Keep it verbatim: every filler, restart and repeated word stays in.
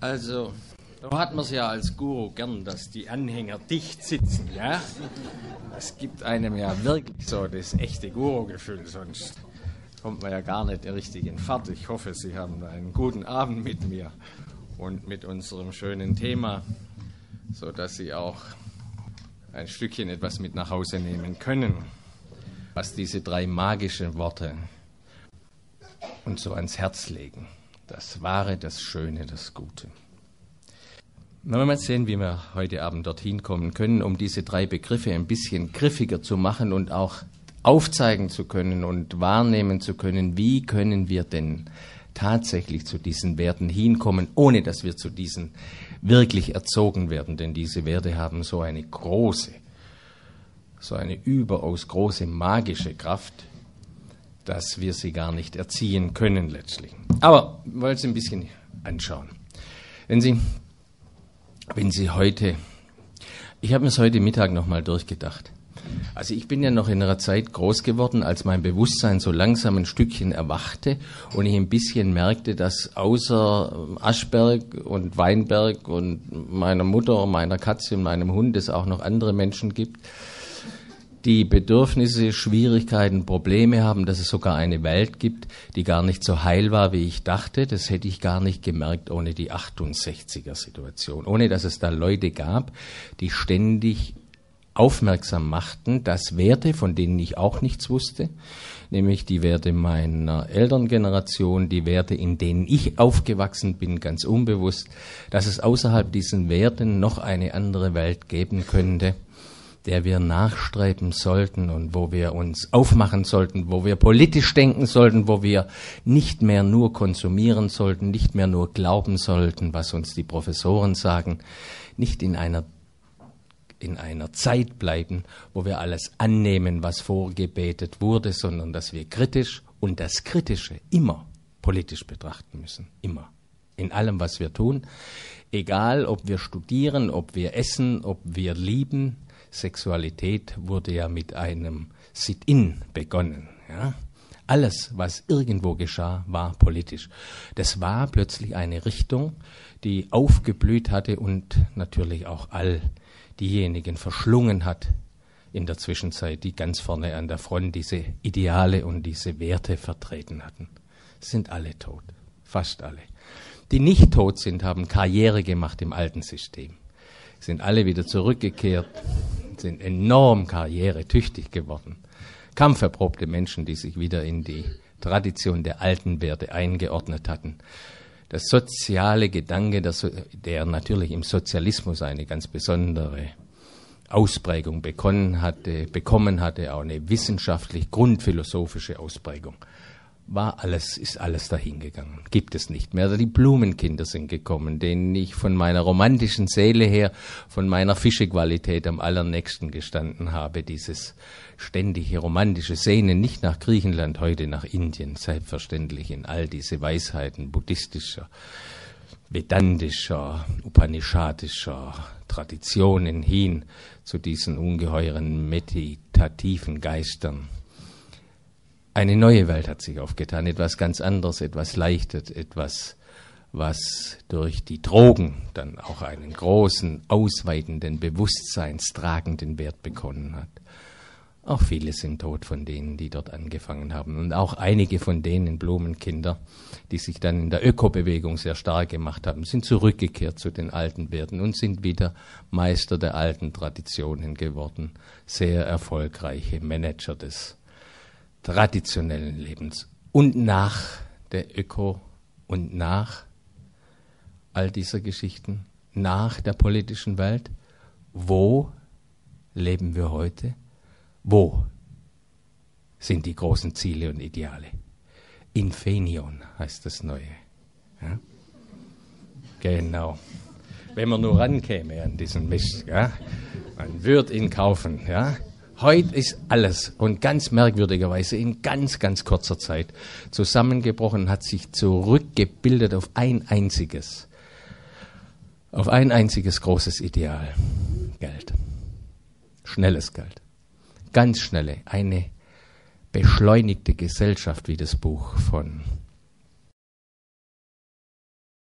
Also, da hat man es ja als Guru gern, dass die Anhänger dicht sitzen, ja? Das gibt einem ja wirklich so das echte Guru-Gefühl, sonst kommt man ja gar nicht richtig in Fahrt. Ich hoffe, Sie haben einen guten Abend mit mir und mit unserem schönen Thema, sodass Sie auch ein Stückchen etwas mit nach Hause nehmen können, was diese drei magischen Worte uns so ans Herz legen. Das Wahre, das Schöne, das Gute. Na, wir mal sehen, wie wir heute Abend dorthin kommen können, um diese drei Begriffe ein bisschen griffiger zu machen und auch aufzeigen zu können und wahrnehmen zu können, wie können wir denn tatsächlich zu diesen Werten hinkommen, ohne dass wir zu diesen wirklich erzogen werden. Denn diese Werte haben so eine große, so eine überaus große magische Kraft, dass wir sie gar nicht erziehen können letztlich. Aber wir wollen es ein bisschen anschauen. Wenn Sie, wenn Sie heute, ich habe mir es heute Mittag nochmal durchgedacht. Also ich bin ja noch in einer Zeit groß geworden, als mein Bewusstsein so langsam ein Stückchen erwachte und ich ein bisschen merkte, dass außer Aschberg und Weinberg und meiner Mutter, meiner Katze und meinem Hund es auch noch andere Menschen gibt, die Bedürfnisse, Schwierigkeiten, Probleme haben, dass es sogar eine Welt gibt, die gar nicht so heil war, wie ich dachte. Das hätte ich gar nicht gemerkt ohne die achtundsechziger-Situation. Ohne dass es da Leute gab, die ständig aufmerksam machten, dass Werte, von denen ich auch nichts wusste, nämlich die Werte meiner Elterngeneration, die Werte, in denen ich aufgewachsen bin, ganz unbewusst, dass es außerhalb diesen Werten noch eine andere Welt geben könnte, der wir nachstreben sollten und wo wir uns aufmachen sollten, wo wir politisch denken sollten, wo wir nicht mehr nur konsumieren sollten, nicht mehr nur glauben sollten, was uns die Professoren sagen, nicht in einer, in einer Zeit bleiben, wo wir alles annehmen, was vorgebetet wurde, sondern dass wir kritisch und das Kritische immer politisch betrachten müssen, immer, in allem, was wir tun, egal ob wir studieren, ob wir essen, ob wir lieben. Sexualität wurde ja mit einem Sit-in begonnen. Ja? Alles, was irgendwo geschah, war politisch. Das war plötzlich eine Richtung, die aufgeblüht hatte und natürlich auch all diejenigen verschlungen hat in der Zwischenzeit, die ganz vorne an der Front diese Ideale und diese Werte vertreten hatten. Sind alle tot, fast alle. Die nicht tot sind, haben Karriere gemacht im alten System. Sind alle wieder zurückgekehrt, sind enorm karrieretüchtig geworden. Kampferprobte Menschen, die sich wieder in die Tradition der alten Werte eingeordnet hatten. Das soziale Gedanke, der, so der natürlich im Sozialismus eine ganz besondere Ausprägung bekommen hatte, bekommen hatte, auch eine wissenschaftlich grundphilosophische Ausprägung, war alles, ist alles dahingegangen. Gibt es nicht mehr. Also die Blumenkinder sind gekommen, denen ich von meiner romantischen Seele her, von meiner Fischequalität am allernächsten gestanden habe. Dieses ständige romantische Sehnen, nicht nach Griechenland, heute nach Indien, selbstverständlich in all diese Weisheiten buddhistischer, vedantischer, upanishadischer Traditionen hin zu diesen ungeheuren meditativen Geistern. Eine neue Welt hat sich aufgetan, etwas ganz anderes, etwas Leichtes, etwas, was durch die Drogen dann auch einen großen, ausweitenden, bewusstseinstragenden Wert bekommen hat. Auch viele sind tot von denen, die dort angefangen haben. Und auch einige von denen Blumenkinder, die sich dann in der Ökobewegung sehr stark gemacht haben, sind zurückgekehrt zu den alten Werten und sind wieder Meister der alten Traditionen geworden. Sehr erfolgreiche Manager des traditionellen Lebens. Und nach der Öko und nach all dieser Geschichten, nach der politischen Welt, wo leben wir heute? Wo sind die großen Ziele und Ideale? Infenion heißt das Neue. Ja? Genau. Wenn man nur rankäme an diesen Mist, ja? Man würde ihn kaufen, ja? Heute ist alles und ganz merkwürdigerweise in ganz, ganz kurzer Zeit zusammengebrochen, hat sich zurückgebildet auf ein einziges, auf ein einziges großes Ideal. Geld. Schnelles Geld. Ganz schnelle, eine beschleunigte Gesellschaft, wie das Buch von